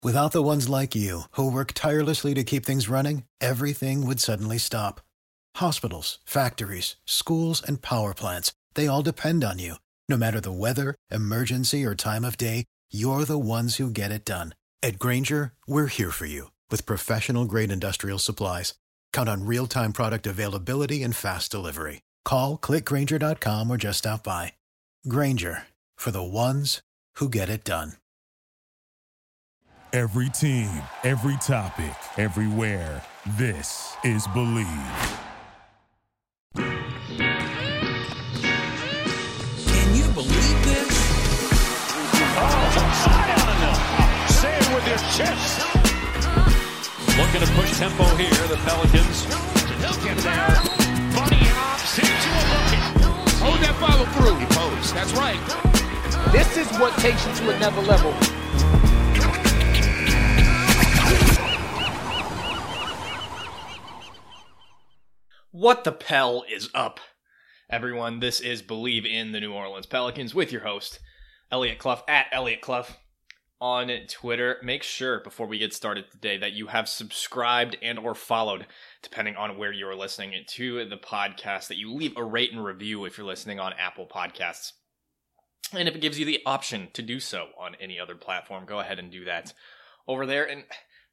Without the ones like you, who work tirelessly to keep things running, everything would suddenly stop. Hospitals, factories, schools, and power plants, they all depend on you. No matter the weather, emergency, or time of day, you're the ones who get it done. At Grainger, we're here for you with professional-grade industrial supplies. Count on real-time product availability and fast delivery. Call, click Grainger.com, or just stop by. Grainger, for the ones who get it done. Every team, every topic, everywhere. This is Believe. Can you believe this? Oh, Zion! Say it with your chest. Looking to push tempo here, the Pelicans. He'll get there. Bunny hops into a bucket. Hold that follow through. He posed. That's right. This is what takes you to another level. What the Pell is up, everyone? This is Believe in the New Orleans Pelicans with your host, Elliot Clough, at Elliot Clough on Twitter. Make sure, before we get started today, that you have subscribed and or followed, depending on where you're listening to the podcast, that you leave a rate and review if you're listening on Apple Podcasts. And if it gives you the option to do so on any other platform, go ahead and do that over there. And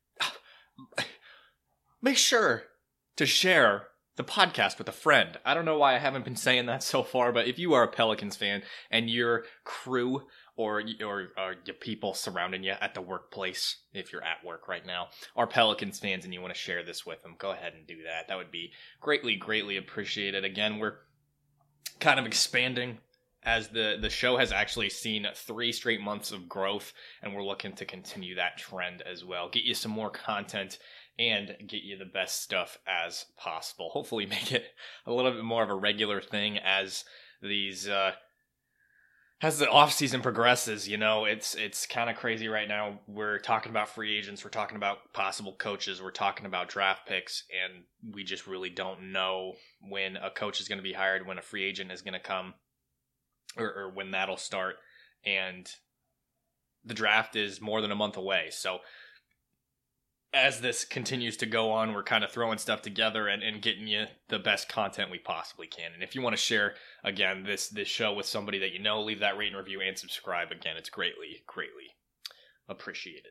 make sure to share the podcast with a friend. I don't know why I haven't been saying that so far, but if you are a Pelicans fan and your crew or your people surrounding you at the workplace, if you're at work right now, are Pelicans fans and you want to share this with them, go ahead and do that. That would be greatly, greatly appreciated. Again, we're kind of expanding as the show has actually seen 3 straight months of growth, and we're looking to continue that trend as well. Get you some more content and get you the best stuff as possible. Hopefully make it a little bit more of a regular thing as these as the offseason progresses. You know, it's kind of crazy right now. We're talking about free agents, we're talking about possible coaches, we're talking about draft picks, and we just really don't know when a coach is going to be hired, when a free agent is going to come, or when that'll start. And the draft is more than a month away, so as this continues to go on, we're kind of throwing stuff together and getting you the best content we possibly can. And if you want to share, again, this show with somebody that you know, leave that rate and review and subscribe. Again, it's greatly, greatly appreciated.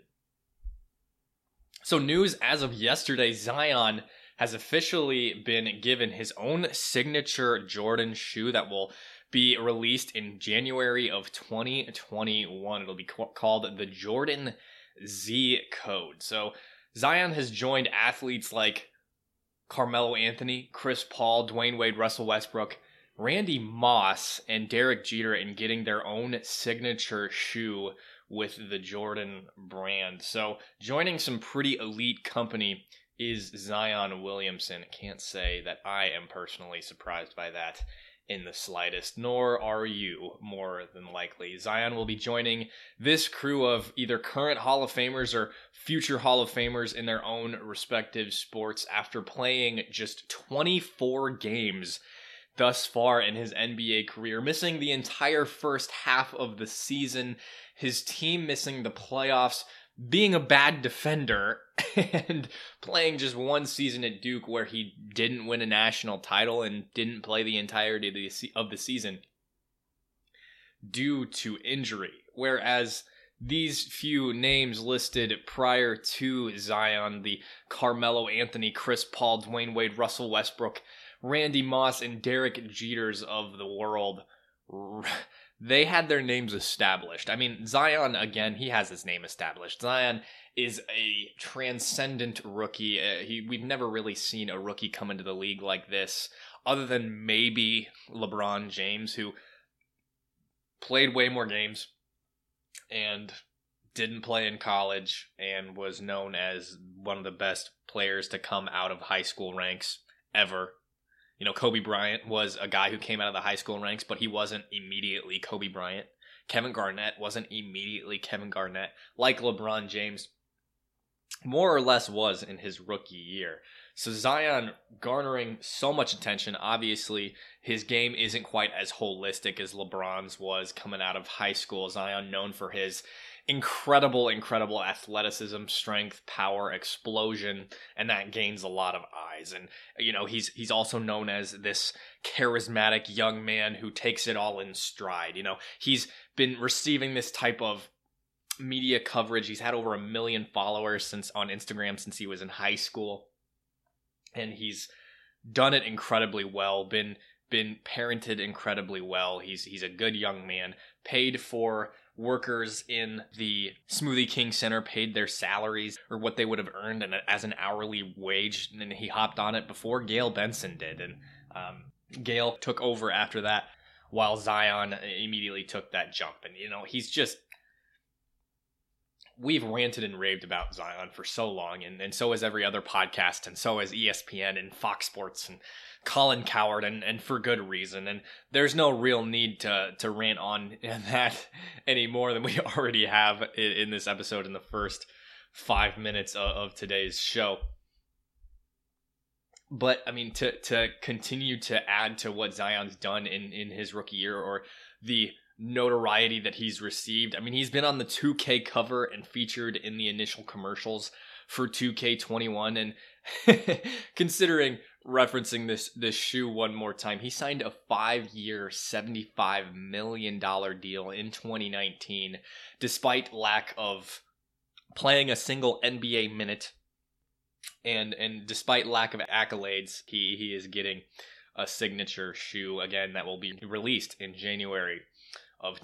So news as of yesterday, Zion has officially been given his own signature Jordan shoe that will be released in January of 2021. It'll be called the Jordan Z Code. So Zion has joined athletes like Carmelo Anthony, Chris Paul, Dwayne Wade, Russell Westbrook, Randy Moss, and Derek Jeter in getting their own signature shoe with the Jordan brand. So joining some pretty elite company is Zion Williamson. Can't say that I am personally surprised by that in the slightest, nor are you, more than likely. Zion will be joining this crew of either current Hall of Famers or future Hall of Famers in their own respective sports after playing just 24 games thus far in his NBA career, missing the entire first half of the season, his team missing the playoffs, being a bad defender, and playing just one season at Duke where he didn't win a national title and didn't play the entirety of the season due to injury. Whereas these few names listed prior to Zion, the Carmelo Anthony, Chris Paul, Dwayne Wade, Russell Westbrook, Randy Moss, and Derek Jeters of the world, they had their names established. I mean, Zion, again, he has his name established. Zion is a transcendent rookie. We've never really seen a rookie come into the league like this, other than maybe LeBron James, who played way more games and didn't play in college and was known as one of the best players to come out of high school ranks ever. You know, Kobe Bryant was a guy who came out of the high school ranks, but he wasn't immediately Kobe Bryant. Kevin Garnett wasn't immediately Kevin Garnett, like LeBron James more or less was in his rookie year. So Zion garnering so much attention. Obviously, his game isn't quite as holistic as LeBron's was coming out of high school. Zion known for his incredible athleticism, strength, power, explosion, and that gains a lot of eyes. And he's also known as this charismatic young man who takes it all in stride. He's been receiving this type of media coverage. He's had over 1 million followers on Instagram since he was in high school, and he's done it incredibly well. Been parented incredibly well. He's a good young man. Paid for workers in the Smoothie King Center, paid their salaries or what they would have earned as an hourly wage, and he hopped on it before Gayle Benson did. And Gayle took over after that, while Zion immediately took that jump. And he's just. We've ranted and raved about Zion for so long, and so has every other podcast, and so has ESPN and Fox Sports and Colin Cowherd, and for good reason. And there's no real need to rant on that any more than we already have in this episode in the first 5 minutes of today's show. But, I mean, to continue to add to what Zion's done in his rookie year, or the notoriety that he's received. I mean, he's been on the 2K cover and featured in the initial commercials for 2K21, and considering referencing this shoe one more time, he signed a 5-year, $75 million deal in 2019, despite lack of playing a single NBA minute, and despite lack of accolades, he is getting a signature shoe, again, that will be released in January of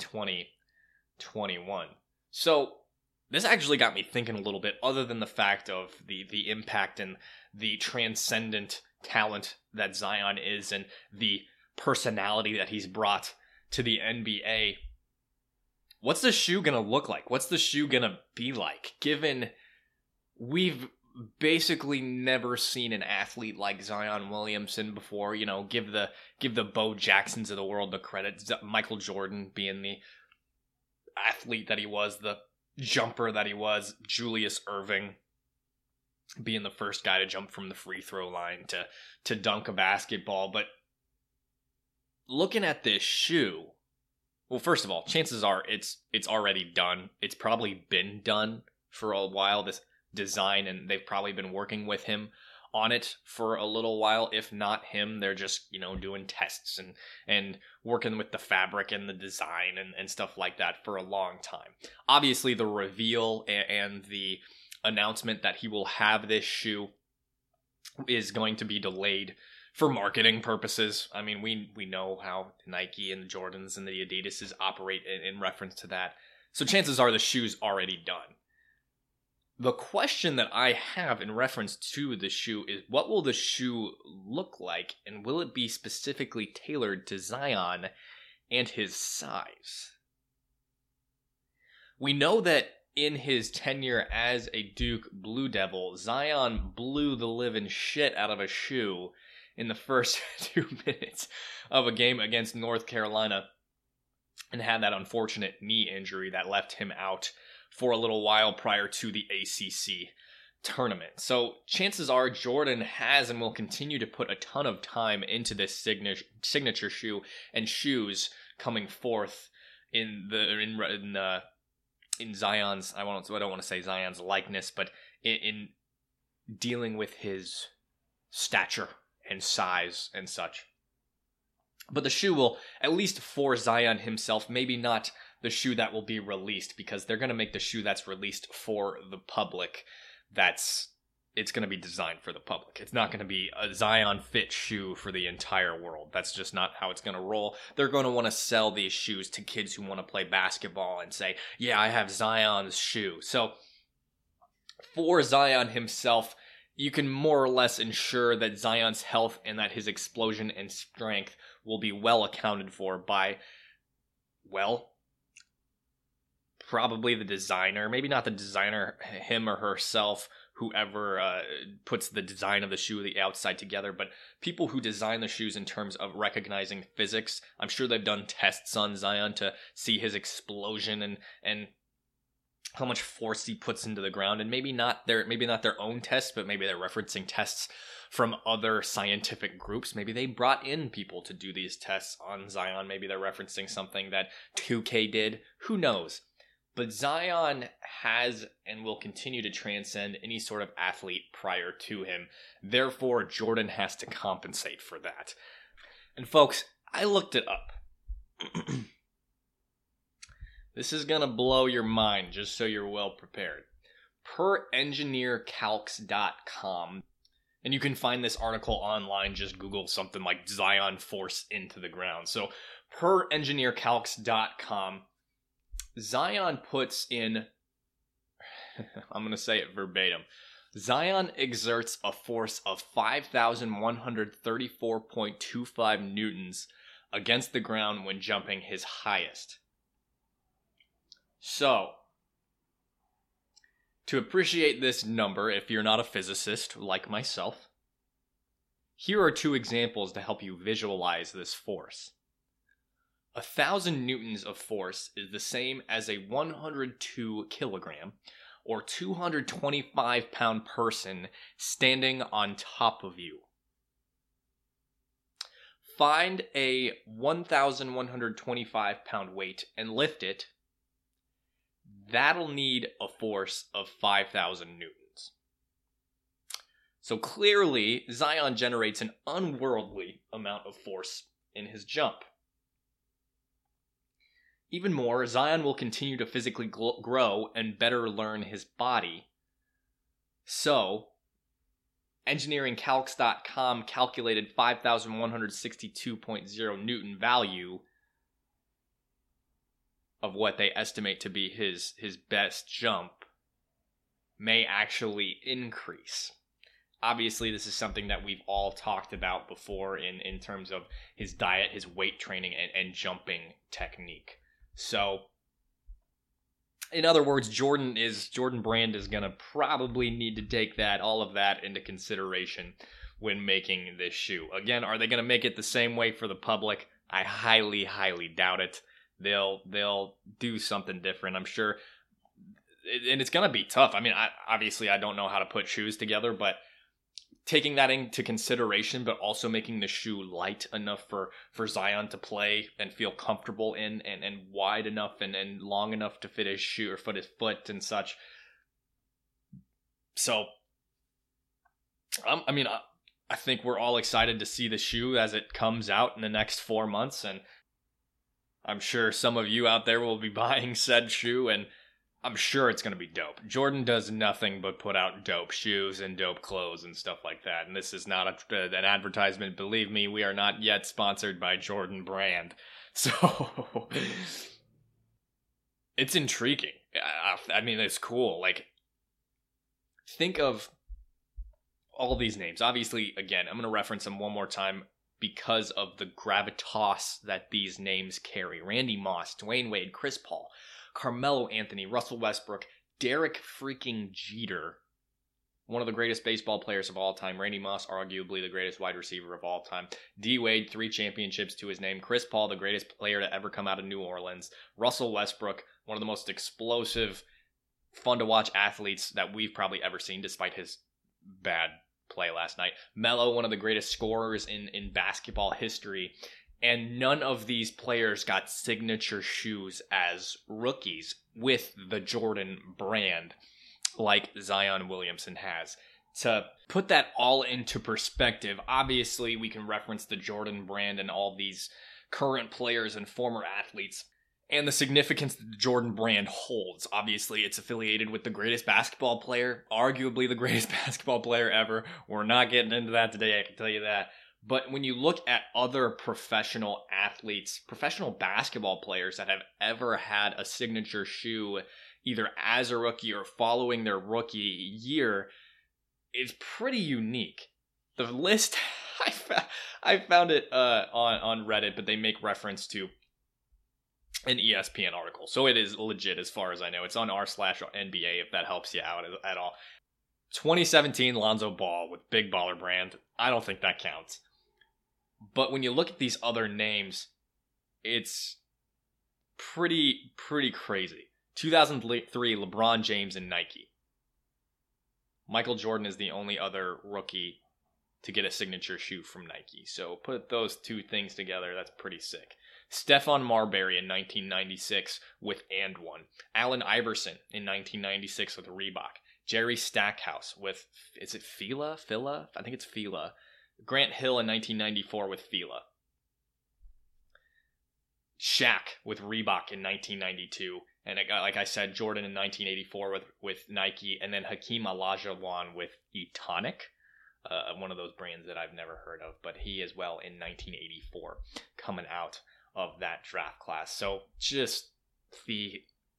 2021. So this actually got me thinking a little bit, other than the fact of the impact and the transcendent talent that Zion is, and the personality that he's brought to the NBA. What's the shoe gonna look like? What's the shoe gonna be like? Given we've basically never seen an athlete like Zion Williamson before. Give the Bo Jacksons of the world the credit. Michael Jordan being the athlete that he was, the jumper that he was. Julius Erving being the first guy to jump from the free throw line to dunk a basketball. But looking at this shoe, well, first of all, chances are it's already done. It's probably been done for a while, this design, and they've probably been working with him on it for a little while. If not him, they're just doing tests and working with the fabric and the design and stuff like that for a long time. Obviously, the reveal and the announcement that he will have this shoe is going to be delayed for marketing purposes. I mean, we know how Nike and the Jordans and the Adidases operate in reference to that, so chances are the shoe's already done. The question that I have in reference to the shoe is, what will the shoe look like, and will it be specifically tailored to Zion and his size? We know that in his tenure as a Duke Blue Devil, Zion blew the living shit out of a shoe in the first 2 minutes of a game against North Carolina, and had that unfortunate knee injury that left him out for a little while prior to the ACC tournament. So chances are Jordan has and will continue to put a ton of time into this signature shoe and shoes coming forth in Zion's, I don't want to say Zion's likeness, but in dealing with his stature and size and such. But the shoe will, at least for Zion himself, maybe not the shoe that will be released, because they're going to make the shoe that's released for the public. It's going to be designed for the public. It's not going to be a Zion fit shoe for the entire world. That's just not how it's going to roll. They're going to want to sell these shoes to kids who want to play basketball and say, yeah, I have Zion's shoe. So for Zion himself, you can more or less ensure that Zion's health and that his explosion and strength will be well accounted for by, well, probably the designer. Maybe not the designer, him or herself, whoever puts the design of the shoe, the outside together, but people who design the shoes in terms of recognizing physics. I'm sure they've done tests on Zion to see his explosion and how much force he puts into the ground, and maybe not their own tests, but maybe they're referencing tests from other scientific groups. Maybe they brought in people to do these tests on Zion. Maybe they're referencing something that 2K did. Who knows? But Zion has and will continue to transcend any sort of athlete prior to him. Therefore, Jordan has to compensate for that. And folks, I looked it up. This is going to blow your mind, just so you're well prepared. Per engineercalcs.com, and you can find this article online, just Google something like Zion force into the ground. So, per engineercalcs.com, Zion puts in, I'm going to say it verbatim, Zion exerts a force of 5,134.25 newtons against the ground when jumping his highest. So, to appreciate this number, if you're not a physicist like myself, here are two examples to help you visualize this force. 1,000 newtons of force is the same as a 102 kilogram or 225 pound person standing on top of you. Find a 1,125 pound weight and lift it. That'll need a force of 5,000 newtons. So clearly, Zion generates an unworldly amount of force in his jump. Even more, Zion will continue to physically grow and better learn his body. So, engineeringcalcs.com calculated 5,162.0 Newton value of what they estimate to be his best jump may actually increase. Obviously, this is something that we've all talked about before in terms of his diet, his weight training, and jumping technique. So, in other words, Jordan Brand is going to probably need to take all of that into consideration when making this shoe. Again, are they going to make it the same way for the public? I highly, highly doubt it. They'll do something different, I'm sure. And it's going to be tough. I mean, I don't know how to put shoes together, but taking that into consideration, but also making the shoe light enough for Zion to play and feel comfortable in, and wide enough and long enough to fit his shoe or fit his foot and such. So, I think we're all excited to see the shoe as it comes out in the next 4 months, and I'm sure some of you out there will be buying said shoe, and I'm sure it's going to be dope. Jordan does nothing but put out dope shoes and dope clothes and stuff like that. And this is not an advertisement. Believe me, we are not yet sponsored by Jordan Brand. So, it's intriguing. I mean, it's cool. Like, think of all these names. Obviously, again, I'm going to reference them one more time because of the gravitas that these names carry. Randy Moss, Dwayne Wade, Chris Paul, Carmelo Anthony, Russell Westbrook, Derek freaking Jeter, one of the greatest baseball players of all time. Randy Moss, arguably the greatest wide receiver of all time. D. Wade, 3 championships to his name. Chris Paul, the greatest player to ever come out of New Orleans. Russell Westbrook, one of the most explosive, fun-to-watch athletes that we've probably ever seen, despite his bad play last night. Melo, one of the greatest scorers in basketball history. And none of these players got signature shoes as rookies with the Jordan Brand like Zion Williamson has. To put that all into perspective, obviously we can reference the Jordan Brand and all these current players and former athletes and the significance that the Jordan Brand holds. Obviously, it's affiliated with the greatest basketball player, arguably the greatest basketball player ever. We're not getting into that today, I can tell you that. But when you look at other professional athletes, professional basketball players that have ever had a signature shoe, either as a rookie or following their rookie year, it's pretty unique. The list, I found it on Reddit, but they make reference to an ESPN article. So it is legit as far as I know. It's on r/NBA if that helps you out at all. 2017 Lonzo Ball with Big Baller Brand. I don't think that counts. But when you look at these other names, it's pretty crazy. 2003, LeBron James and Nike. Michael Jordan is the only other rookie to get a signature shoe from Nike. So put those two things together, that's pretty sick. Stephon Marbury in 1996 with And One. Allen Iverson in 1996 with Reebok. Jerry Stackhouse with, is it Fila? I think it's Fila. Grant Hill in 1994 with Fila. Shaq with Reebok in 1992. And it got, like I said, Jordan in 1984 with Nike. And then Hakeem Olajuwon with Etonic. One of those brands that I've never heard of. But he as well in 1984 coming out of that draft class. So just the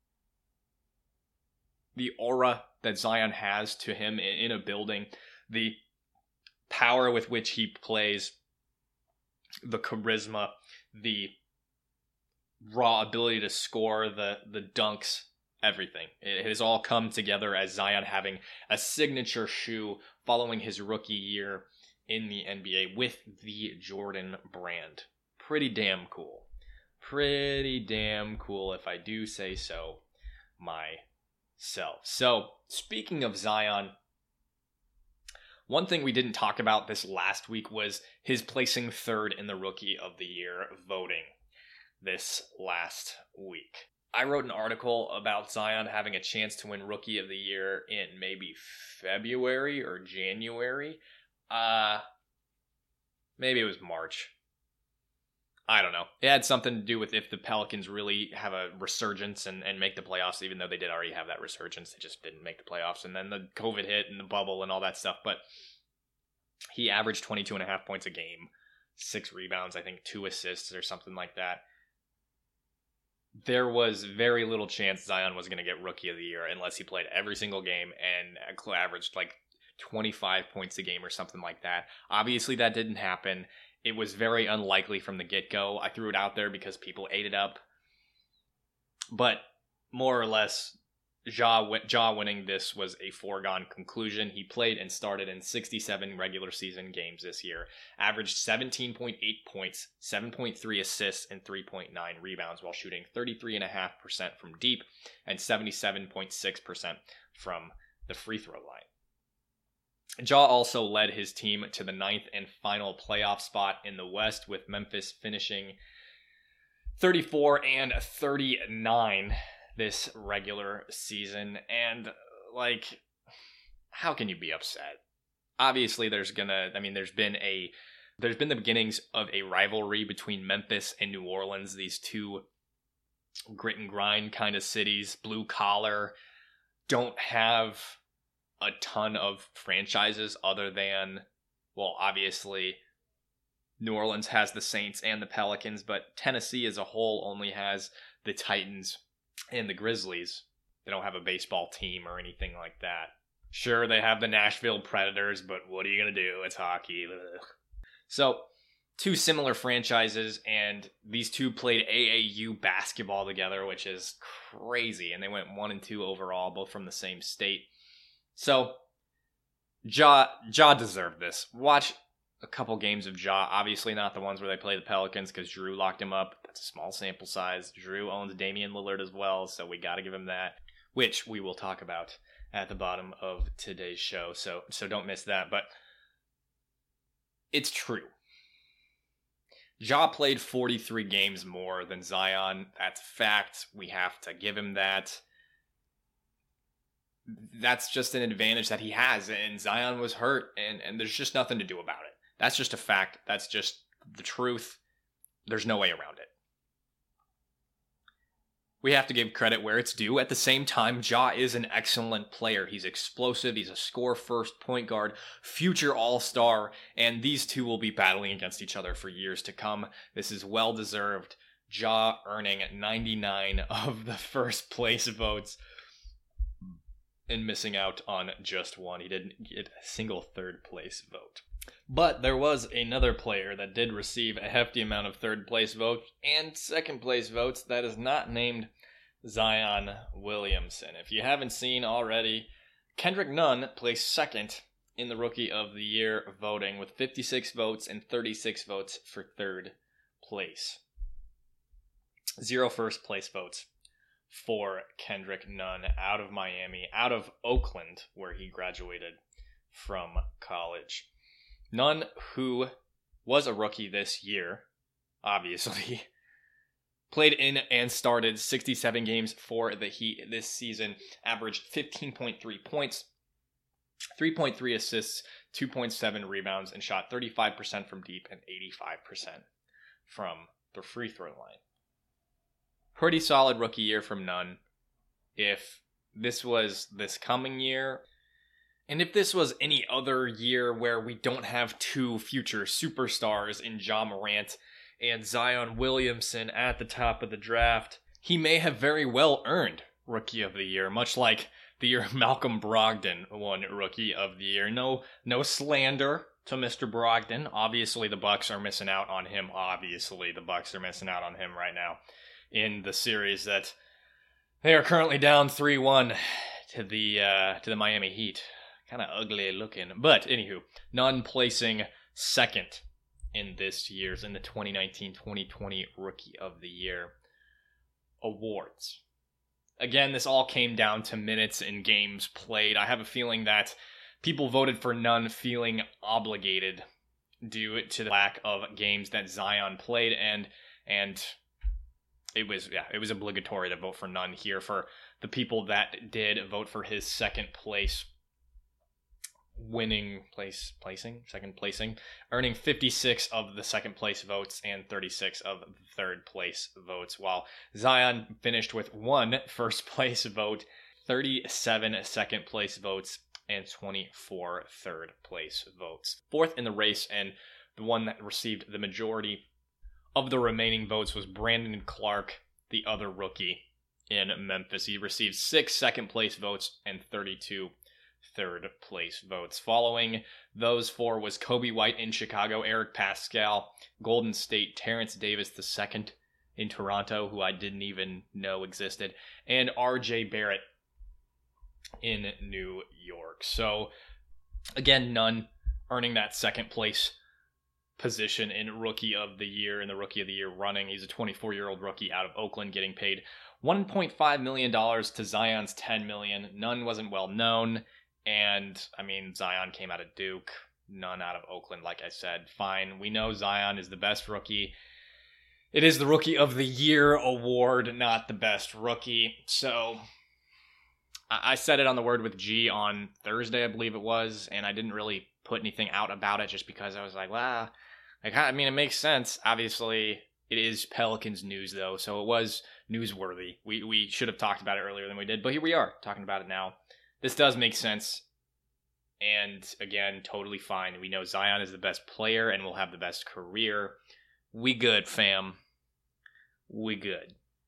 aura that Zion has to him in a building, the power with which he plays, the charisma, the raw ability to score, the dunks, everything. It has all come together as Zion having a signature shoe following his rookie year in the NBA with the Jordan brand. Pretty damn cool. Pretty damn cool, if I do say so myself. So, speaking of Zion, one thing we didn't talk about this last week was his placing third in the Rookie of the Year voting this last week. I wrote an article about Zion having a chance to win Rookie of the Year in maybe February or January. Maybe it was March. I don't know. It had something to do with if the Pelicans really have a resurgence and make the playoffs, even though they did already have that resurgence. They just didn't make the playoffs. And then the COVID hit and the bubble and all that stuff. But he averaged 22.5 points a game, 6 rebounds, I think 2 assists or something like that. There was very little chance Zion was going to get Rookie of the Year unless he played every single game and averaged like 25 points a game or something like that. Obviously, that didn't happen. It was very unlikely from the get-go. I threw it out there because people ate it up. But more or less, Ja winning this was a foregone conclusion. He played and started in 67 regular season games this year. Averaged 17.8 points, 7.3 assists, and 3.9 rebounds while shooting 33.5% from deep and 77.6% from the free throw line. Ja also led his team to the 9th and final playoff spot in the West, with Memphis finishing 34 and 39 this regular season. And, like, how can you be upset? Obviously, there's been the beginnings of a rivalry between Memphis and New Orleans, these two grit and grind kind of cities, blue collar, don't have a ton of franchises other than, well, obviously New Orleans has the Saints and the Pelicans, but Tennessee as a whole only has the Titans and the Grizzlies. They don't have a baseball team or anything like that. Sure, they have the Nashville Predators, but what are you going to do? It's hockey. Ugh. So, two similar franchises, and these two played AAU basketball together, which is crazy, and they went 1-2 overall, both from the same state. So, Ja deserved this. Watch a couple games of Ja. Obviously not the ones where they play the Pelicans because Drew locked him up. That's a small sample size. Drew owns Damian Lillard as well, so we got to give him that, which we will talk about at the bottom of today's show. So don't miss that. But it's true. Ja played 43 games more than Zion. That's fact. We have to give him that. That's just an advantage that he has, and Zion was hurt, and there's just nothing to do about it. That's just a fact. That's just the truth. There's no way around it. We have to give credit where it's due. At the same time, Ja is an excellent player. He's explosive. He's a score-first point guard, future all-star, and these two will be battling against each other for years to come. This is well-deserved. Ja earning 99 of the first place votes and missing out on just one. He didn't get a single third place vote. But there was another player that did receive a hefty amount of third place votes and second place votes that is not named Zion Williamson. If you haven't seen already, Kendrick Nunn placed second in the Rookie of the Year voting with 56 votes and 36 votes for third place. 0 first place votes for Kendrick Nunn out of Miami, out of Oakland, where he graduated from college. Nunn, who was a rookie this year, obviously, Played in and started 67 games for the Heat this season, averaged 15.3 points, 3.3 assists, 2.7 rebounds, and shot 35% from deep and 85% from the free throw line. Pretty solid rookie year from Nunn. If this was this coming year, and if this was any other year where we don't have two future superstars in Ja Morant and Zion Williamson at the top of the draft, he may have very well earned Rookie of the Year, much like the year Malcolm Brogdon won Rookie of the Year. No slander to Mr. Brogdon. Obviously, the Bucks are missing out on him. Obviously, the Bucks are missing out on him right now in the series that they are currently down 3-1 to the Miami Heat. Kind of ugly looking. But, anywho, Nunn placing second in the 2019-2020 Rookie of the Year awards. Again, this all came down to minutes in games played. I have a feeling that people voted for Nunn feeling obligated due to the lack of games that Zion played, and it was obligatory to vote for Nunn here. For the people that did vote for his second placing, earning 56 of the second place votes and 36 of the third place votes, while Zion finished with 1 first place vote, 37 second place votes, and 24 third place votes. Fourth in the race, and the one that received the majority of the remaining votes, was Brandon Clark, the other rookie in Memphis. He received 6 second place votes and 32 third place votes. Following those 4 was Kobe White in Chicago, Eric Pascal, Golden State, Terrence Davis II in Toronto, who I didn't even know existed, and RJ Barrett in New York. So again, Nunn earning that second place position in Rookie of the Year, in the Rookie of the Year running. He's a 24-year-old rookie out of Oakland, getting paid $1.5 million to Zion's $10 million. Nunn wasn't well known. And, I mean, Zion came out of Duke, Nunn out of Oakland, like I said. Fine, we know Zion is the best rookie. It is the Rookie of the Year award, not the best rookie. So, I said it on the Word with G on Thursday, I believe it was, and I didn't really put anything out about it just because I was like, well, I mean, it makes sense. Obviously, it is Pelicans news, though, so it was newsworthy. We should have talked about it earlier than we did, but here we are, talking about it now. This does make sense, and again, totally fine. We know Zion is the best player and will have the best career. We good, fam. We good.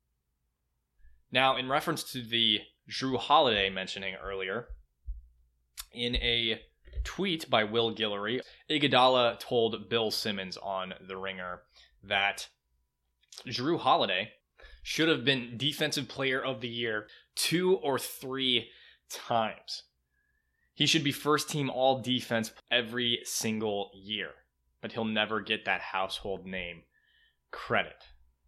Now, in reference to the Jrue Holiday mentioning earlier, in a tweet by Will Guillory, Iguodala told Bill Simmons on The Ringer that Jrue Holiday should have been Defensive Player of the Year 2 or 3 times. He should be first team all defense every single year, but he'll never get that household name credit.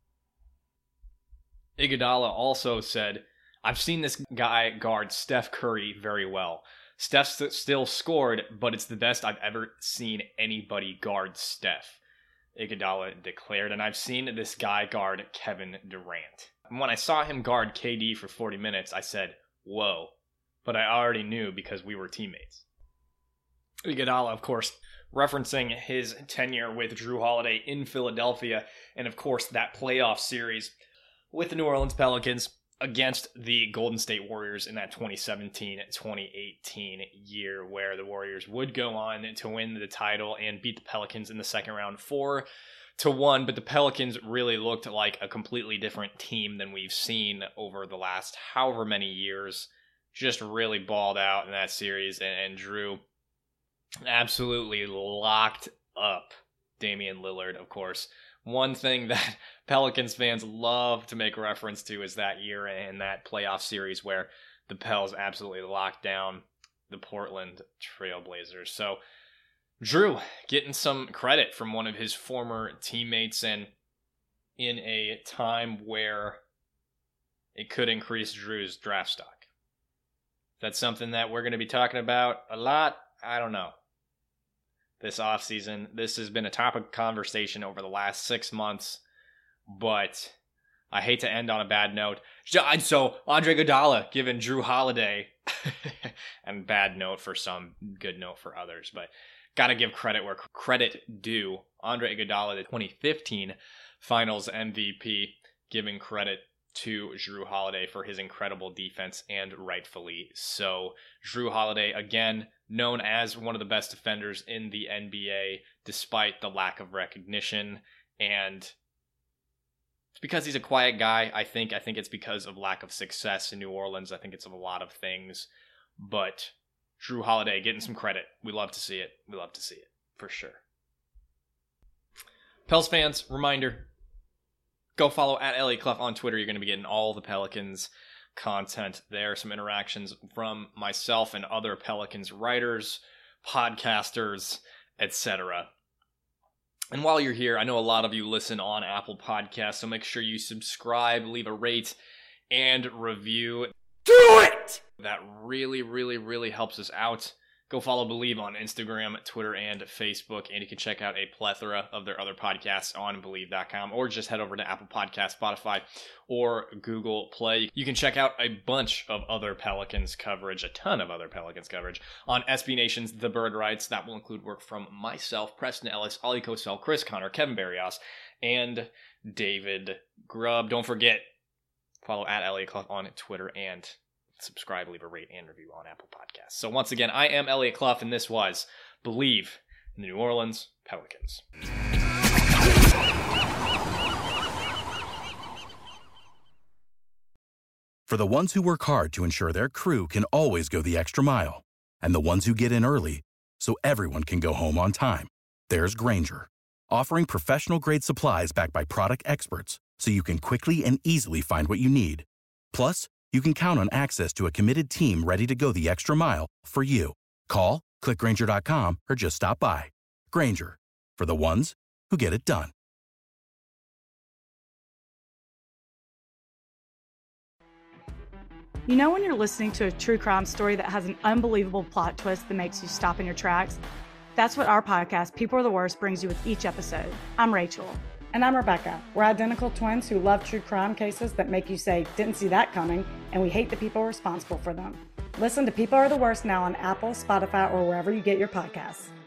Iguodala also said, I've seen this guy guard Steph Curry very well. Steph still scored, but it's the best I've ever seen anybody guard Steph, Iguodala declared, and I've seen this guy guard Kevin Durant. And when I saw him guard KD for 40 minutes, I said, whoa. But I already knew because we were teammates. Iguodala, of course, referencing his tenure with Jrue Holiday in Philadelphia, and of course that playoff series with the New Orleans Pelicans against the Golden State Warriors in that 2017-2018 year, where the Warriors would go on to win the title and beat the Pelicans in the second round 4-1, but the Pelicans really looked like a completely different team than we've seen over the last however many years. Just really balled out in that series, and Jrue absolutely locked up Damian Lillard, of course. One thing that Pelicans fans love to make reference to is that year and that playoff series where the Pels absolutely locked down the Portland Trailblazers. So Jrue getting some credit from one of his former teammates, and in a time where it could increase Jrue's draft stock. That's something that we're going to be talking about a lot. I don't know. This offseason, this has been a topic of conversation over the last 6 months, but I hate to end on a bad note. So Andre Iguodala giving Jrue Holiday, and bad note for some, good note for others, but got to give credit where credit due. Andre Iguodala, the 2015 Finals MVP, giving credit to Jrue Holiday for his incredible defense, and rightfully so. Jrue Holiday, again, known as one of the best defenders in the NBA, despite the lack of recognition, and it's because he's a quiet guy, I think. I think it's because of lack of success in New Orleans. I think it's of a lot of things. But Jrue Holiday getting some credit. We love to see it. We love to see it, for sure. Pels fans, reminder, go follow at Elliot Clough on Twitter. You're going to be getting all the Pelicans content there. Some interactions from myself and other Pelicans writers, podcasters, etc. And while you're here, I know a lot of you listen on Apple Podcasts, so make sure you subscribe, leave a rate, and review. Do it! That really, really, really helps us out. Go follow Believe on Instagram, Twitter, and Facebook, and you can check out a plethora of their other podcasts on Believe.com, or just head over to Apple Podcasts, Spotify, or Google Play. You can check out a bunch of other Pelicans coverage, a ton of other Pelicans coverage, on SB Nation's The Bird Writes. That will include work from myself, Preston Ellis, Ollie Cosell, Chris Connor, Kevin Barrios, and David Grubb. Don't forget, follow at Elliot Clough on Twitter, and subscribe, leave a rate, and review on Apple Podcasts. So once again, I am Elliot Clough, and this was Believe in the New Orleans Pelicans. For the ones who work hard to ensure their crew can always go the extra mile, and the ones who get in early so everyone can go home on time, there's Grainger, offering professional-grade supplies backed by product experts so you can quickly and easily find what you need. Plus, you can count on access to a committed team ready to go the extra mile for you. Call, click Grainger.com, or just stop by. Grainger, for the ones who get it done. You know when you're listening to a true crime story that has an unbelievable plot twist that makes you stop in your tracks? That's what our podcast, People Are the Worst, brings you with each episode. I'm Rachel. And I'm Rebecca. We're identical twins who love true crime cases that make you say, didn't see that coming, and we hate the people responsible for them. Listen to People Are the Worst now on Apple, Spotify, or wherever you get your podcasts.